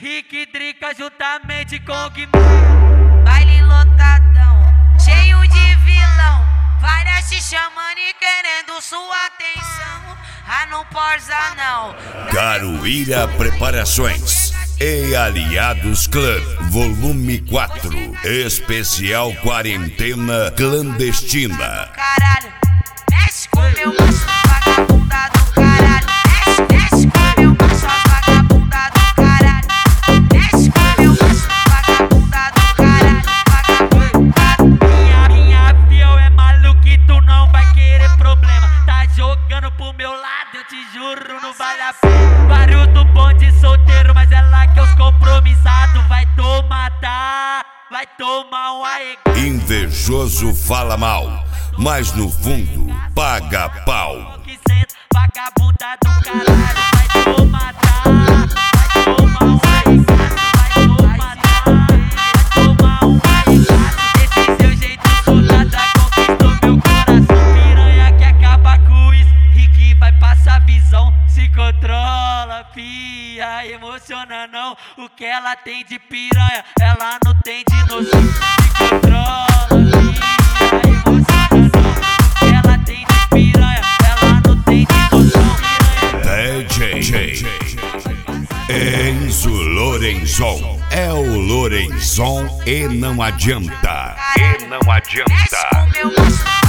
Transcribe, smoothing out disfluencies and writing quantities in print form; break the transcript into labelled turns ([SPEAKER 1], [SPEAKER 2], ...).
[SPEAKER 1] Rick Drica juntamente com o Guimê.
[SPEAKER 2] Baile lotadão, cheio de vilão. Várias te chamando e querendo sua atenção. Ah, não porza não.
[SPEAKER 3] Caruíra Preparações e Aliados Clã, volume 4, especial quarentena clandestina.
[SPEAKER 2] Caralho, mexe com meu macho, vagabunda do caralho. Mexe com meu macho, vagabunda do caralho. Mexe com meu macho, vagabunda do caralho. Vagabunda.
[SPEAKER 1] Minha fiel é maluco e tu não vai querer problema. Tá jogando pro meu lado, eu te juro, não vale a pena. Barulho do bonde solteiro, mas é lá que os compromissados vai tomar, tá? Vai tomar um arregão.
[SPEAKER 3] Invejoso fala mal, mas no fundo paga pau.
[SPEAKER 1] Que senta, vagabunda do caralho, vai tomar, tá? Vai tomar um arregado, vai tomar, tá? Vai tomar um arregado. Esse seu jeito solada conquistou meu coração. Piranha que acaba com isso, Rick vai passar visão. Se controla, fia, emociona não. O que ela tem de piranha, ela não tem de noção. Se controla, fia, emociona não. O que ela tem de piranha, ela não tem de noção.
[SPEAKER 3] DJ Enzo Lorenzon, é o Lorenzon e não adianta.
[SPEAKER 2] Mexe com meu macho.